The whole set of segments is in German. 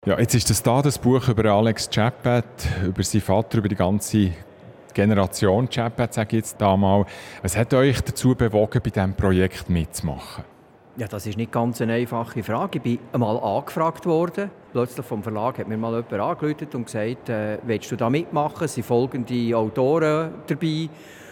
Ja, jetzt ist das Buch über Alex Chappat, über seinen Vater, über die ganze Generation Chappat, sage ich jetzt da mal. Was hat euch dazu bewogen, bei diesem Projekt mitzumachen? Ja, das ist nicht ganz eine einfache Frage. Ich bin einmal angefragt worden. Plötzlich vom Verlag hat mir mal jemand angerufen und gesagt, willst du da mitmachen? Es sind folgende Autoren dabei.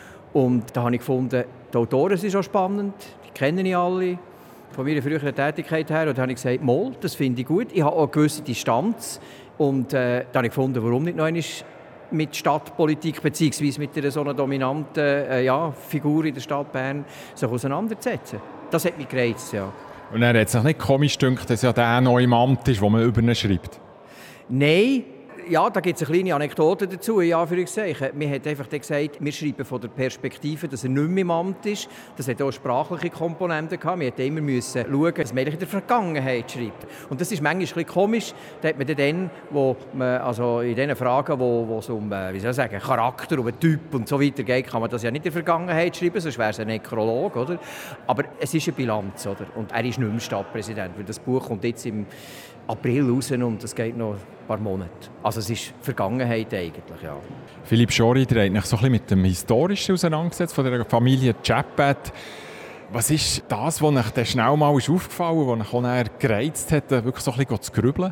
Und da habe ich gefunden, die Autoren sind schon spannend, die kenne ich alle von meiner früheren Tätigkeit her. Und da habe ich gesagt, mal, das finde ich gut. Ich habe auch eine gewisse Distanz. Und da habe ich gefunden, warum nicht noch einmal mit Stadtpolitik bzw. mit einer so einer dominanten Figur in der Stadt Bern sich auseinanderzusetzen. Das hat mich gereizt, ja. Und dann hat es sich nicht komisch gedacht, dass ja der noch im Amt ist, wo man über ihn schreibt? Nein. Ja, da gibt es eine kleine Anekdote dazu, in Anführungszeichen. Mir hat einfach gesagt, wir schreiben von der Perspektive, dass er nicht mehr im Amt ist. Das hat auch sprachliche Komponenten gehabt. Wir mussten immer schauen, dass man in der Vergangenheit schreibt. Und das ist manchmal ein bisschen komisch. Da hat man dann, wo man, also in diesen Fragen, wo es um Charakter, um einen Typ und so weiter geht, kann man das ja nicht in der Vergangenheit schreiben, sonst wäre es ein Nekrolog, oder? Aber es ist eine Bilanz, oder? Und er ist nicht mehr Stadtpräsident, weil das Buch kommt jetzt im April raus und das geht noch ein paar Monate. Also es ist Vergangenheit eigentlich, ja. Philipp Schori, ihr habt euch so ein bisschen mit dem Historischen auseinandergesetzt von der Familie Chappat. Was ist das, was euch dann schnell mal aufgefallen ist, was euch auch gereizt hat, wirklich so ein bisschen zu grübeln?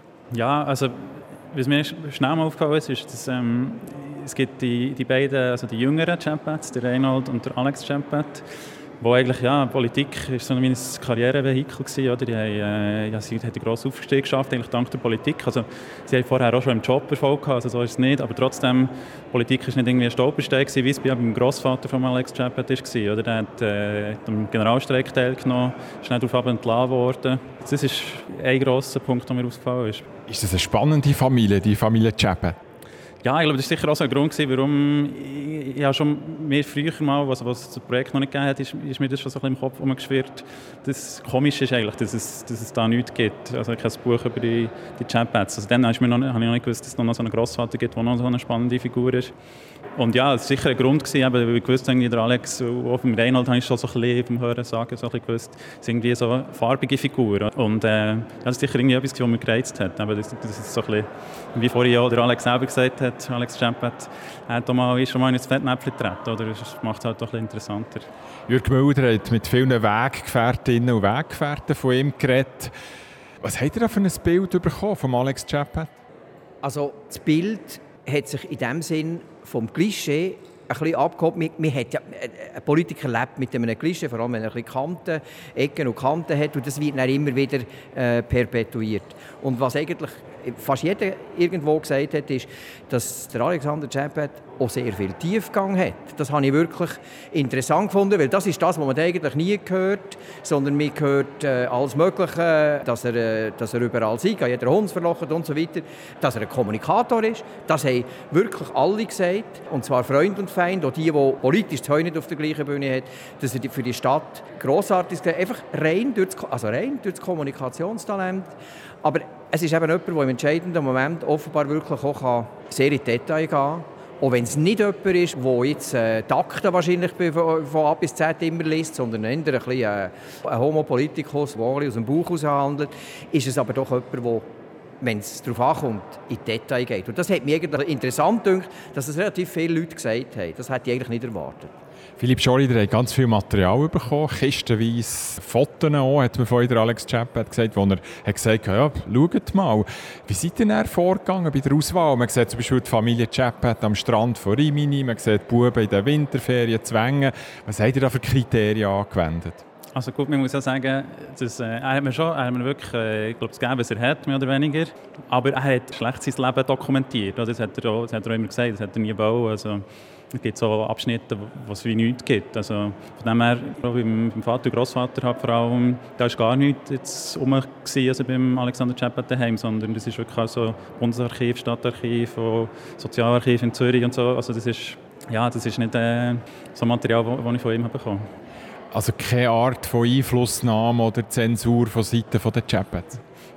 Ja, also was mir schnell mal aufgefallen ist, dass es gibt die beiden, also die jüngeren Chappats, der Reinhold und der Alex Chappat, wo eigentlich, Politik war so ein Karrierevehikel gewesen, oder? Sie hat einen grossen Aufstieg geschafft, eigentlich dank der Politik. Also, sie haben vorher auch schon im Job Erfolg gehabt, also so ist es nicht. Aber trotzdem, Politik war nicht irgendwie ein Stolperstein gewesen, wie es beim Grossvater von Alex Chappat war, oder? Der hat am Generalstreik teilgenommen, schnell darauf entlassen worden. Das ist ein grosser Punkt, der mir aufgefallen ist. Ist das eine spannende Familie, die Familie Chappat? Ja, ich glaube, das war sicher auch so ein Grund, warum ich schon mehr früher mal, was das Projekt noch nicht gegeben hat, ist mir das schon so ein bisschen im Kopf herumgeschwirrt. Das Komische ist eigentlich, dass es da nichts gibt. Also kein Buch über die Chappats. Also dann habe ich noch nicht gewusst, dass es noch so einen Grossvater gibt, der noch so eine spannende Figur ist. Und ja, es war sicher ein Grund, weil ich wusste, der Alex, auch vom Reinhold habe ich schon so ein bisschen vom Hören sagen, so ein bisschen gewusst, es ist irgendwie so eine farbige Figur. Und das ist sicher irgendwie etwas, was mich gereizt hat. Aber das ist so ein bisschen, wie vorhin auch der Alex selber gesagt hat, Alex Chappat hat schon mal in ein Fettnäpfchen getreten. Oder? Das macht es halt auch ein bisschen interessanter. Jürg Müller hat mit vielen Weggefährtinnen und Weggefährten von ihm geredet. Was habt ihr da für ein Bild bekommen von Alex Chappat? Also das Bild hat sich in dem Sinn vom Klischee ein bisschen abgehoben. Ein Politiker lebt mit einem Klischee, vor allem wenn er ein bisschen Ecken und Kanten hat, und das wird dann immer wieder perpetuiert. Und was eigentlich fast jeder irgendwo gesagt hat, ist, dass der Alexander Chappat auch sehr viel Tiefgang hat. Das habe ich wirklich interessant gefunden, weil das ist das, was man eigentlich nie hört, sondern man hört alles Mögliche, dass er überall sei, an jeder Hund verlocht und so weiter, dass er ein Kommunikator ist. Das haben wirklich alle gesagt, und zwar Freund und Feind, auch die politisch das Heu nicht auf der gleichen Bühne hat, dass er für die Stadt grossartig ist, einfach rein durch das Kommunikationstalent. Aber es ist eben jemand, der im entscheidenden Moment offenbar wirklich auch sehr in die Details gehen kann. Auch wenn es nicht jemand ist, der jetzt die Akten wahrscheinlich von A bis Z immer liest, sondern eher ein Homo Politicus, der aus dem Bauch heraus handelt, ist es aber doch jemand, der, wenn es darauf ankommt, in die Details geht. Und das hat mich eigentlich interessant gedacht, dass es relativ viele Leute gesagt haben. Das hätte ich eigentlich nicht erwartet. Philipp Schori, der hat ganz viel Material bekommen, kistenweise Fotos auch, hat mir vorhin Alex Chappat gesagt, wo er hat gesagt hat, ja, schaut mal, wie seid ihr denn vorgegangen bei der Auswahl? Man sieht zum Beispiel die Familie Chappat am Strand von Rimini, man sieht die Buben in den Winterferien zu Wengen. Was habt ihr da für Kriterien angewendet? Also gut, man muss ja sagen, dass, er hat mir wirklich, ich glaube, gegeben, was er hat, mehr oder weniger. Aber er hat schlecht sein Leben dokumentiert. Das hat er auch immer gesagt, das hat er nie gebaut. Also, es gibt so Abschnitte, wo es wie nichts gibt. Also, von dem her, beim Vater und Grossvater vor allem, da war gar nichts jetzt also beim Alexander Chappat daheim, sondern das ist wirklich auch so Bundesarchiv, Stadtarchiv, Sozialarchiv in Zürich und so. Also das ist nicht so Material, das ich von ihm bekommen habe. Also keine Art von Einflussnahme oder Zensur von Seiten der Chappats?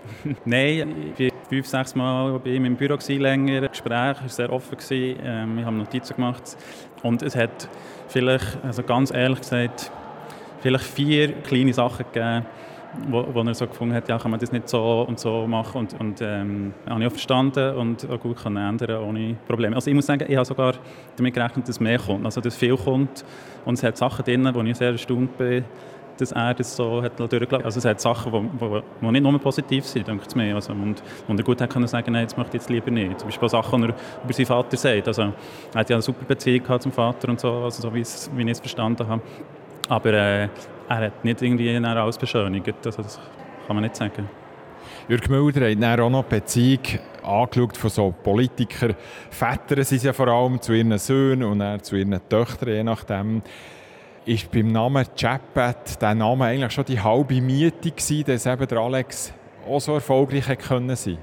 Nein, ich war 5-6 Mal bei ihm im Büro länger. Das Gespräch war sehr offen. Wir haben Notizen gemacht. Und es hat vielleicht, also ganz ehrlich gesagt, vielleicht 4 kleine Sachen gegeben, wo er so gefunden hat, ja, kann man das nicht so und so machen und habe ich auch verstanden und auch gut können ändern ohne Probleme. Also ich muss sagen, ich habe sogar damit gerechnet, dass mehr kommt, also dass viel kommt und es hat Sachen drin, wo ich sehr erstaunt bin, dass er das so hat durchgelassen. Also es hat Sachen, die nicht nur positiv sind, denke ich mir. Also, und er gut hat können sagen, nein, jetzt möchte ich jetzt lieber nicht. Zum Beispiel Sachen, die er über seinen Vater sagt. Also, er hat ja eine super Beziehung gehabt zum Vater und so, also so wie ich es verstanden habe. Aber er hat nicht irgendwie alles beschönigt. Also, das kann man nicht sagen. Jürg Mulder hat dann auch noch die Beziehung angeschaut von so Politikern. Väter sind ja vor allem zu ihren Söhnen und dann zu ihren Töchtern, je nachdem. Ist beim Namen Chappet der Name eigentlich schon die halbe Miete gewesen, dass eben der Alex auch so erfolgreich sein konnte?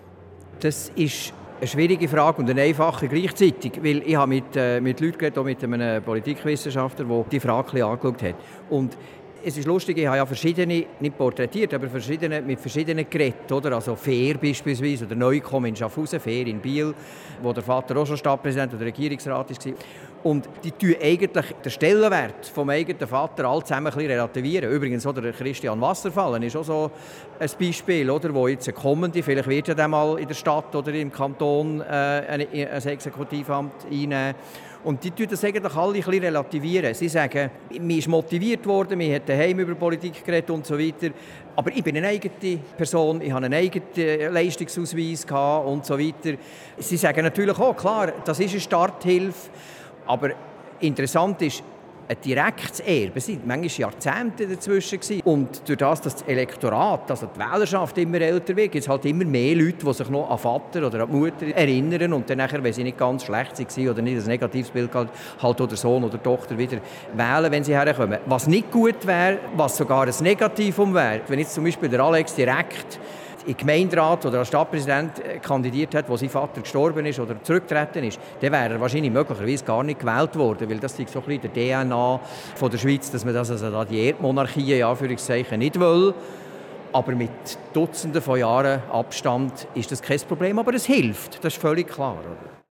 Das ist eine schwierige Frage und eine einfache gleichzeitig, weil ich habe mit Leuten geredet, auch mit einem Politikwissenschaftler, der die Frage ein bisschen angeschaut hat. Und es ist lustig, ich habe ja verschiedene, nicht porträtiert, aber mit verschiedenen geredet, oder? Also Fehr beispielsweise, oder Neukomm in Schaffhausen, Fehr in Biel, wo der Vater auch schon Stadtpräsident oder Regierungsrat war. Und die tun eigentlich den Stellenwert vom eigenen Vater alle zusammen ein bisschen relativieren. Übrigens auch der Christian Wasserfallen ist auch so ein Beispiel, oder, wo jetzt ein Kommende, vielleicht wird er dann mal in der Stadt oder im Kanton ein Exekutivamt einnehmen. Und die tun das eigentlich alle ein bisschen relativieren. Sie sagen, man ist motiviert worden, man hat daheim über Politik geredet und so weiter. Aber ich bin eine eigene Person, ich habe einen eigenen Leistungsausweis gehabt und so weiter. Sie sagen natürlich auch, klar, das ist eine Starthilfe. Aber interessant ist, ein direktes Erbe, es waren manchmal Jahrzehnte dazwischen. Und durch das, dass das Elektorat, also die Wählerschaft immer älter wird, gibt es halt immer mehr Leute, die sich noch an Vater oder an die Mutter erinnern und dann nachher, wenn sie nicht ganz schlecht waren oder nicht ein negatives Bild hatten, halt oder Sohn oder Tochter wieder wählen, wenn sie herkommen. Was nicht gut wäre, was sogar ein Negativum wäre, wenn jetzt zum Beispiel der Alex direkt in Gemeinderat oder als Stadtpräsident kandidiert hat, wo sein Vater gestorben ist oder zurückgetreten ist, dann wäre er wahrscheinlich möglicherweise gar nicht gewählt worden, weil das ist so ein bisschen der DNA von der Schweiz, dass man das, also da die Erdmonarchie in Anführungszeichen nicht will. Aber mit Dutzenden von Jahren Abstand ist das kein Problem, aber es hilft, das ist völlig klar. Oder?